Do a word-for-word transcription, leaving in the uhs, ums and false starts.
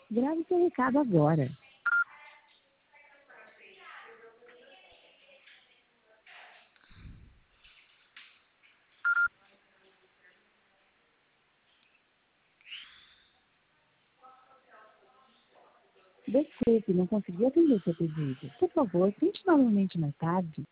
Grave seu recado agora. Desculpe, não consegui atender seu pedido. Por favor, tente novamente mais tarde.